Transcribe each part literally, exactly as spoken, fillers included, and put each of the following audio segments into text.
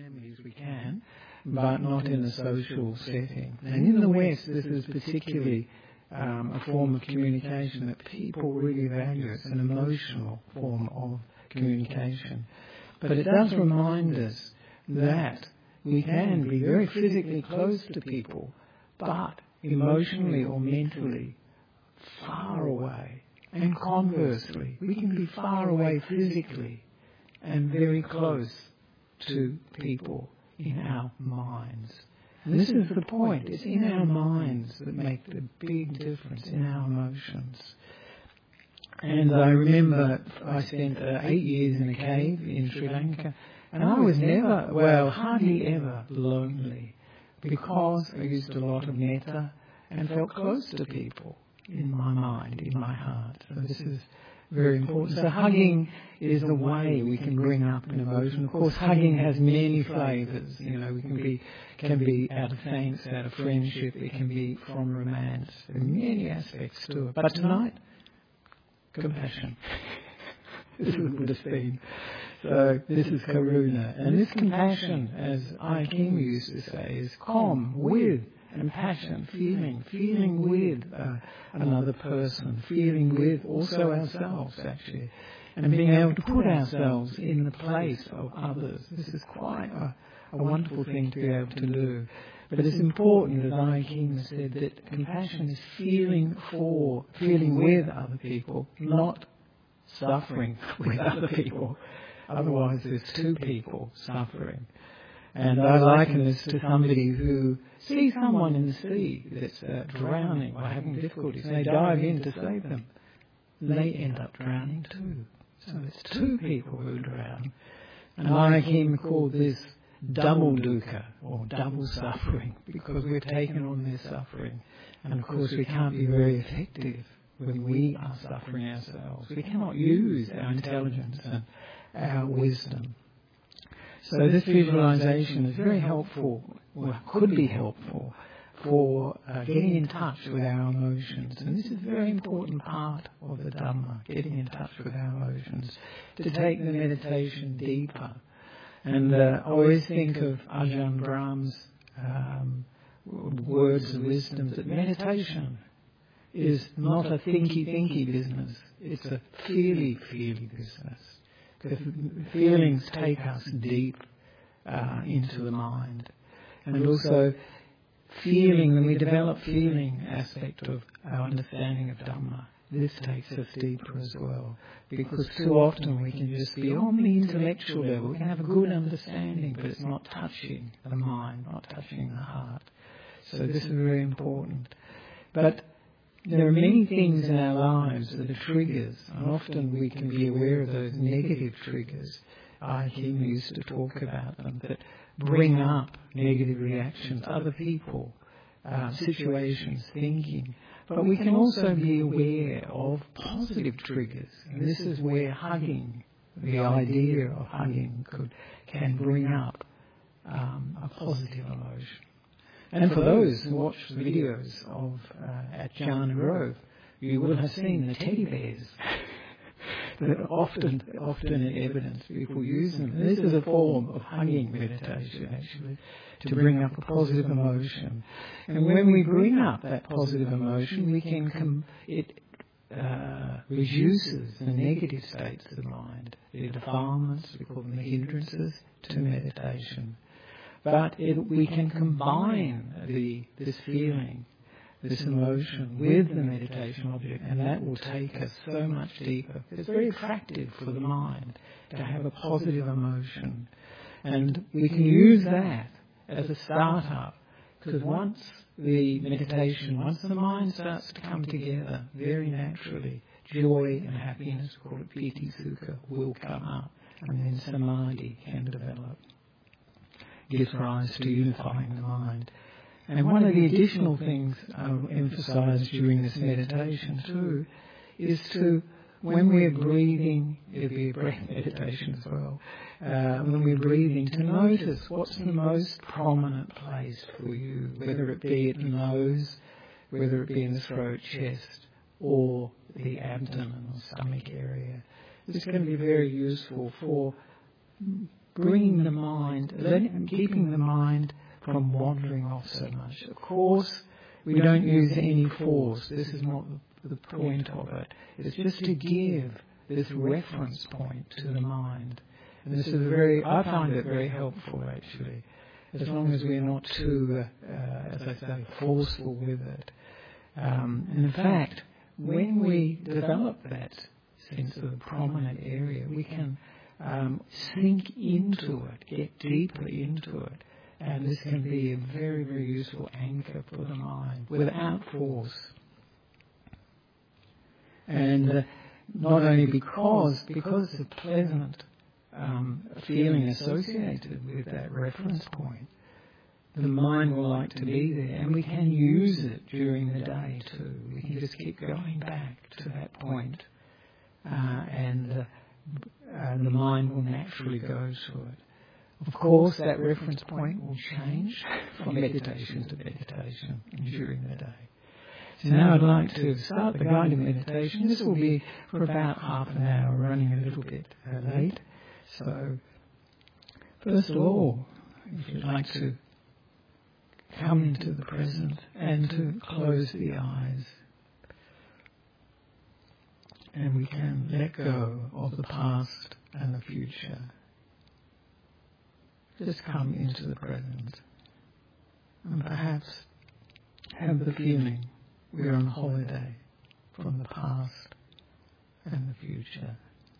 families we can, but not in a social setting. And in the West, this is particularly um, a form of communication that people really value. It's an emotional form of communication. But it does remind us that we can be very physically close to people, but emotionally or mentally far away. And conversely, we can be far away physically and very close to people in our minds. And this is the point. It's in our minds that make the big difference, in our emotions. And I remember I spent uh, eight years in a cave in Sri Lanka, and I was never, well, hardly ever lonely, because I used a lot of metta and felt close to people in my mind, in my heart. So this is very important. So hugging is a way we can bring up an emotion. Of course, hugging has many flavours. You know, we can be can be out of thanks, out of friendship. It can be from romance. There are many aspects to it. But tonight, compassion. This is the Buddhist theme. So this is karuna. And this compassion, as I Kim used to say, is calm with and passion, feeling, feeling with uh, another person, feeling with also ourselves, actually, and being able to put ourselves in the place of others. This is quite a, a wonderful thing to be able to do. But it's important, as I Kim said, that compassion is feeling for, feeling with other people, not suffering with other people. Otherwise, there's two people suffering. And I liken this to somebody who sees someone in the sea that's uh, drowning or having difficulties, and they dive in to save them. They end up drowning too. So it's two people who drown. And I Kim called this double dukkha, or double suffering, because we're taken on their suffering. And of course we can't be very effective when we are suffering ourselves. We cannot use our intelligence and our wisdom. So this visualization is very helpful, or could be helpful, for uh, getting in touch with our emotions. And this is a very important part of the Dhamma, getting in touch with our emotions, to take the meditation deeper. And uh, I always think of Ajahn Brahm's um, words of wisdom, that meditation is not a thinky-thinky business, it's a feely-feely business. The feelings take us deep uh, into the mind. And also feeling, when we develop feeling aspect of our understanding of Dhamma, this takes us deeper as well. Because too often we can just be on the intellectual level, we can have a good understanding, but it's not touching the mind, not touching the heart. So this is very important. But there are many things in our lives that are triggers, and often we can be aware of those negative triggers. I Kim used to talk about them, that bring up negative reactions, other people, uh, situations, thinking. But we can also be aware of positive triggers, and this is where hugging, the idea of hugging, could can bring up um, a positive emotion. And for those who watch the videos of uh, at Jhana Grove, you will have seen the teddy bears that are often, often in evidence. People use them. And this is a form of hugging meditation, actually, to bring up a positive emotion. And when we bring up that positive emotion, we can com- it uh, reduces the negative states of the mind, the defilements, we call them the hindrances, to meditation. But it, we can combine the, this feeling, this emotion, with the meditation object, and that will take us so much deeper. It's very attractive for the mind to have a positive emotion. And we can use that as a start-up, because once the meditation, once the mind starts to come together very naturally, joy and happiness, we call it piti sukha, will come up, and then samadhi can develop. Gives rise to unifying the mind. And one of the additional things I'll emphasise during this meditation too is to, when we're breathing, it'll be a breath meditation as well, uh, when we're breathing, to notice what's the most prominent place for you, whether it be at the nose, whether it be in the throat, chest, or the abdomen or stomach area. This is going to be very useful for bringing the mind, letting, keeping the mind from wandering off so much. Of course, we don't use any force. This is not the, the point of it. It's just to give this reference point to the mind. And this is very, I find it very helpful actually, as long as we're not too, uh, as I say, forceful with it. Um, and in fact, when we develop that sense of a prominent area, we can um, sink into it, get deeply into it, and this can be a very, very useful anchor for the mind without force. And uh, not only because, because of pleasant um, feeling associated with that reference point, the mind will like to be there, and we can use it during the day too. We can just keep going back to that point, uh, and uh, uh, the mind will naturally go to it. Of course, that reference point will change from meditation to meditation during the day. So now I'd like to start the guided meditation. This will be for about half an hour, running a little bit uh, late. So, first of all, if you'd like to come into the present and to close the eyes, and we can let go of the past and the future. Just come into the present and perhaps have the feeling we're on holiday from the past and the future.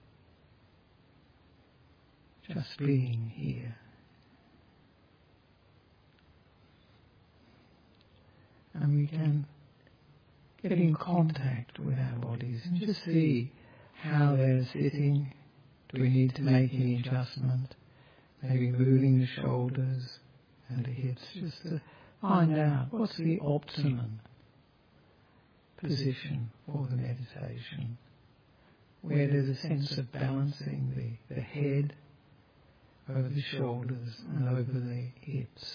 Just being here. And we can get in contact with our bodies and just see how they're sitting. Do we need to make any adjustment? Maybe moving the shoulders and the hips, just to find out what's the optimum position for the meditation, where there's a sense of balancing the, the head over the shoulders and over the hips.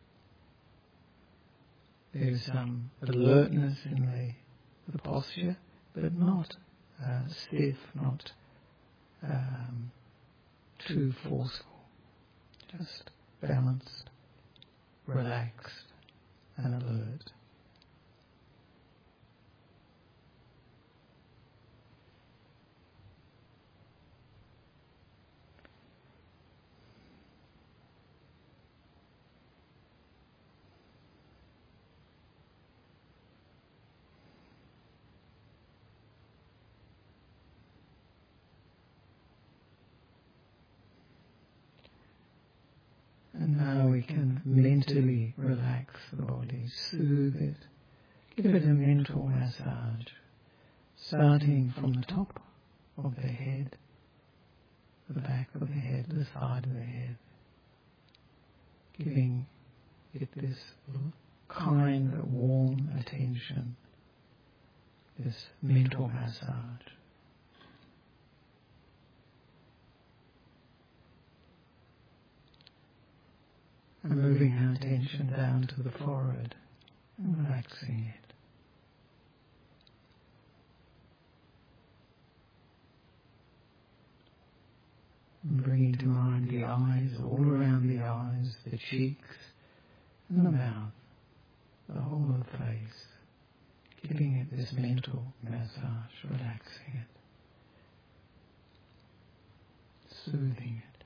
There's some alertness in the, the posture, but not uh, stiff, not um, too forceful. Just balanced, relaxed, and alert. And now we can mentally relax the body, soothe it, give it a mental massage, starting from the top of the head, the back of the head, the side of the head, giving it this kind, warm attention, this mental massage. And moving our attention down to the forehead and relaxing it. And bringing to mind the eyes, all around the eyes, the cheeks and the mouth, the whole of the face. Giving it this mental massage, relaxing it, soothing it.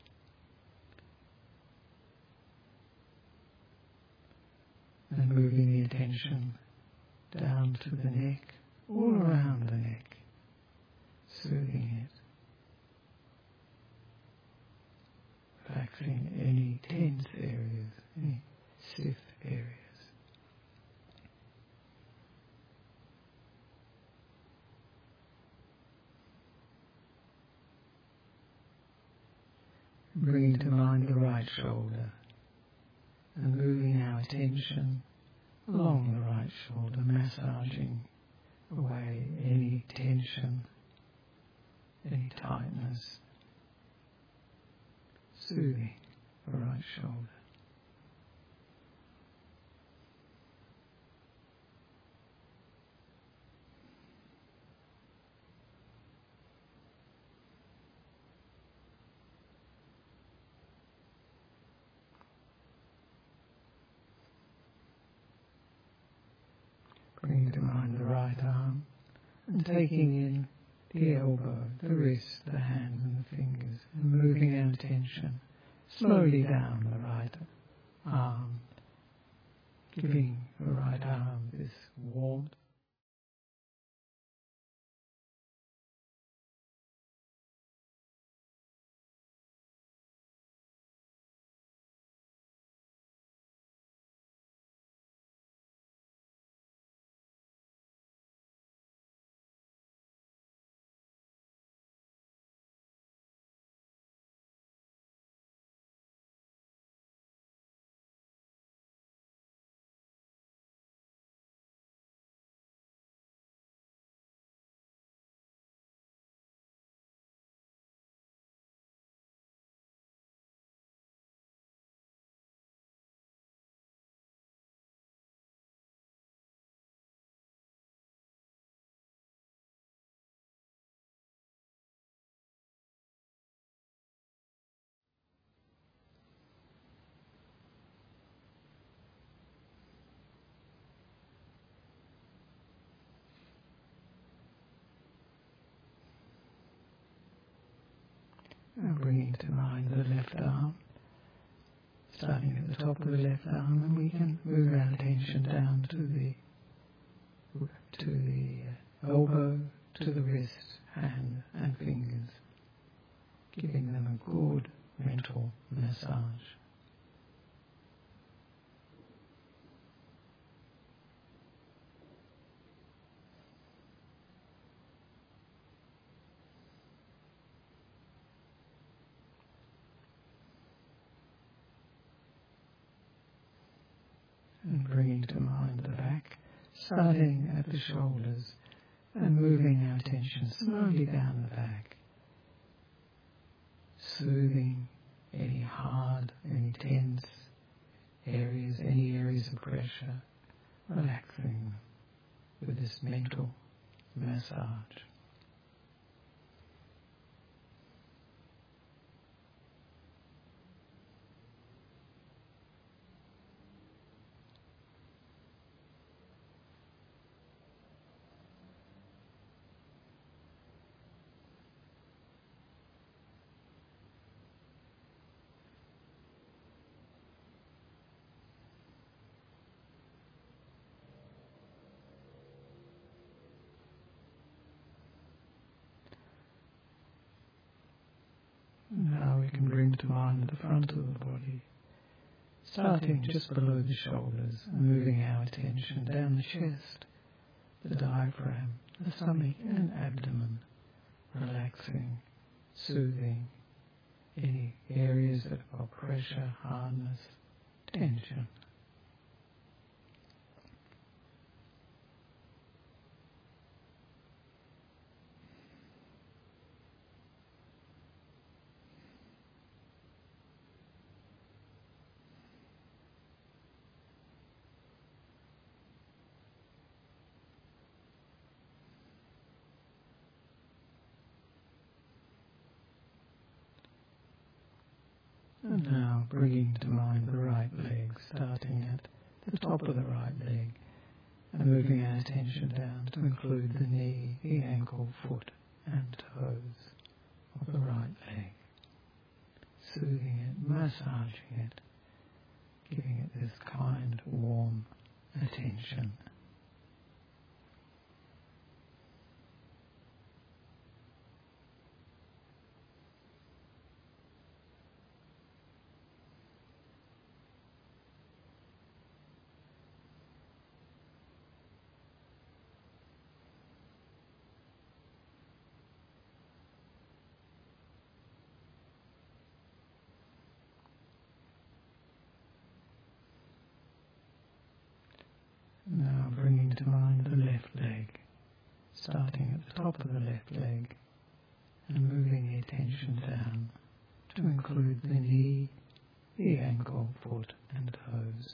And moving the attention down to the neck, all around the neck, soothing it, relaxing any tense areas, any stiff areas. Bringing to mind the right shoulder, and moving our attention along the right shoulder, massaging away any tension, any tightness, soothing the right shoulder. bringing to mind the right arm and taking in the elbow, the wrist, the hands and the fingers, and moving our attention slowly down the right arm, giving the right arm this warmth. Now bringing to mind the left arm, starting at the top of the left arm, and we can move our attention down to the to the elbow, to the wrist, hand and fingers, giving them a good mental massage. And bringing to mind the back, starting at the shoulders and moving our attention slowly down the back, soothing any hard, any tense areas, any areas of pressure, relaxing with this mental massage. Now we can bring to mind the front of the body, starting just below the shoulders and moving our attention down the chest, the diaphragm, the stomach and abdomen, relaxing, soothing any areas that have got pressure, hardness, tension. And now bringing to mind the right leg, starting at the top of the right leg and moving our attention down to include the knee, the ankle, foot and toes of the right leg, soothing it, massaging it, giving it this kind, warm attention. Now bringing to mind the left leg, starting at the top of the left leg and moving the attention down to include the knee, the ankle, foot and toes.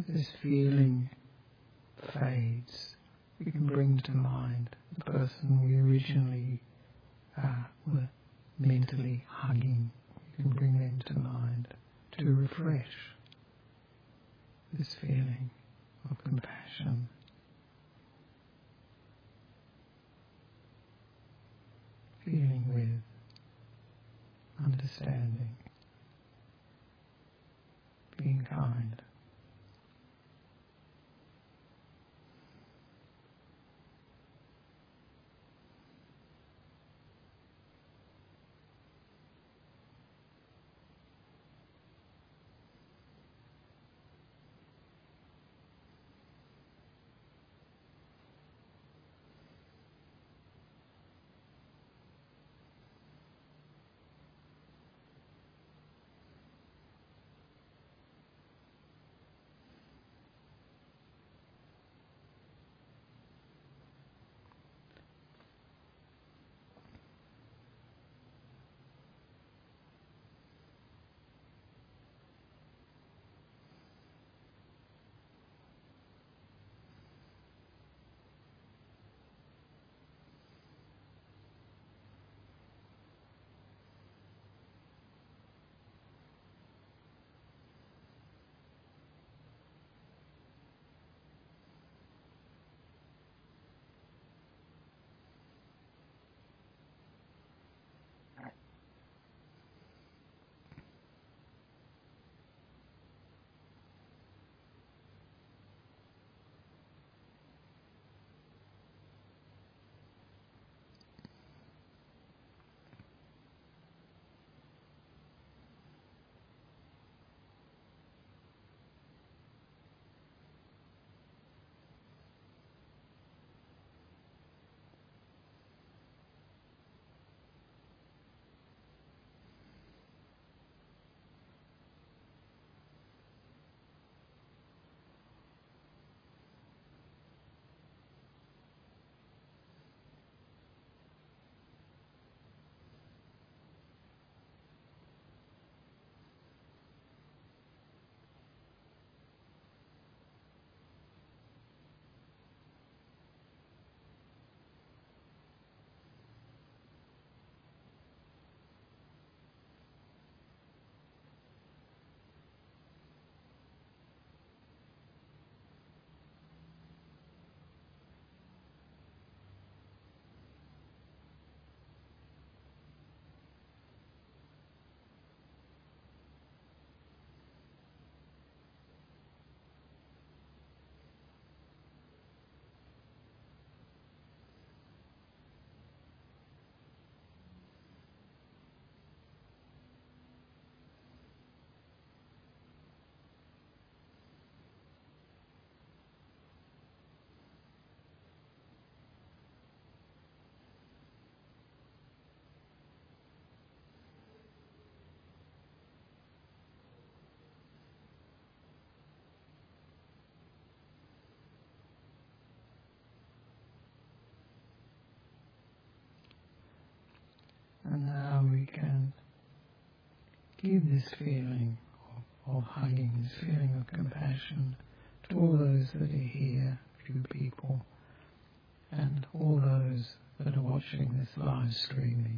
that this feeling fades, we can bring to mind the person we originally uh, were mentally hugging. We can bring them to mind to refresh this feeling of compassion. Feeling with understanding, being kind. And now we can give this feeling of, of hugging, this feeling of compassion to all those that are here, few people, and all those that are watching this live streaming.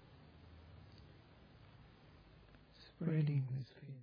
Spreading this feeling.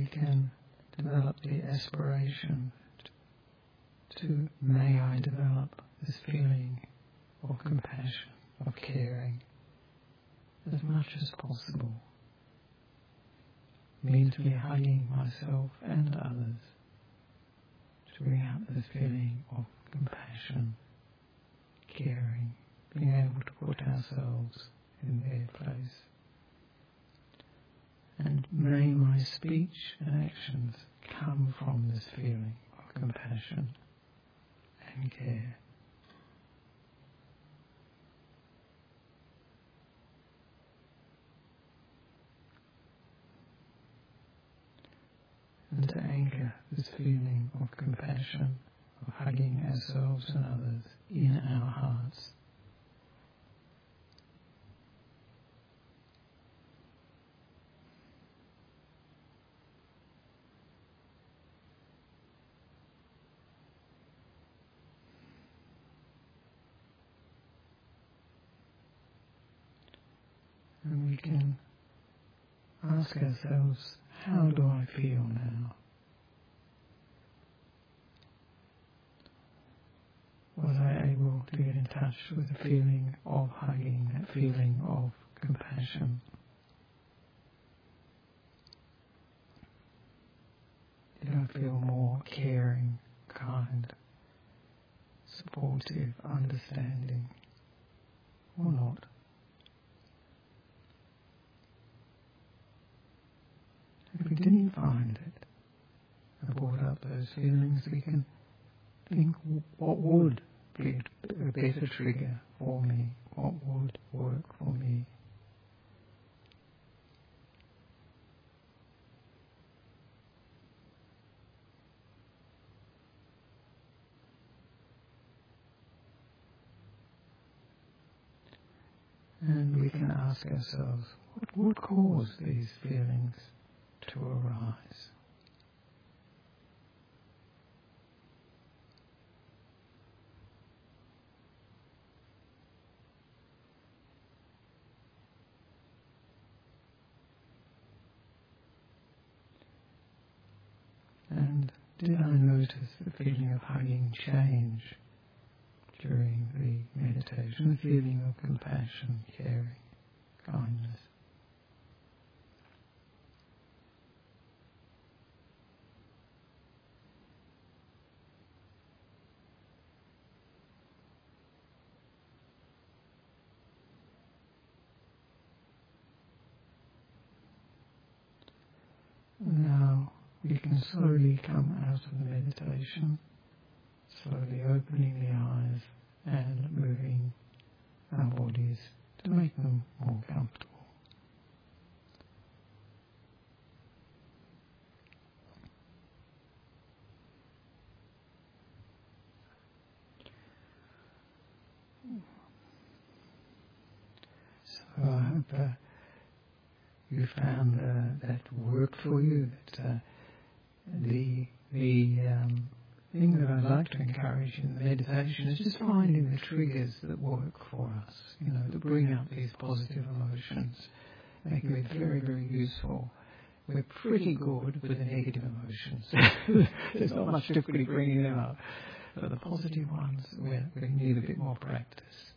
can develop the aspiration to, may I develop this feeling of compassion, of caring, as much as possible. Means me hugging myself and others to bring out this feeling of compassion, caring, being able to put ourselves in their place. And may my speech and actions come from this feeling of compassion and care. And to anchor this feeling of compassion, of hugging ourselves and others in our hearts. And we can ask ourselves, how do I feel now? Was I able to get in touch with the feeling of hugging, that feeling of compassion? Did I feel more caring, kind, supportive, understanding, or not? If we didn't find it, and brought up those feelings, we can think, what would be a better trigger for me? What would work for me? And we can ask ourselves, what would cause these feelings to arise? And did I notice the feeling of hugging change during the meditation, the feeling of compassion, caring, kindness? Now we can slowly come out of the meditation, slowly opening the eyes and moving our bodies to make them more comfortable. So I hope uh, you found uh, that worked for you, that uh, the the um, thing that I'd like to encourage in the meditation is just finding the triggers that work for us, you know, that bring out these positive emotions, making it very, very useful. We're pretty good with the negative emotions. There's not much difficulty bringing them out. But the positive ones, we we need a bit more practice.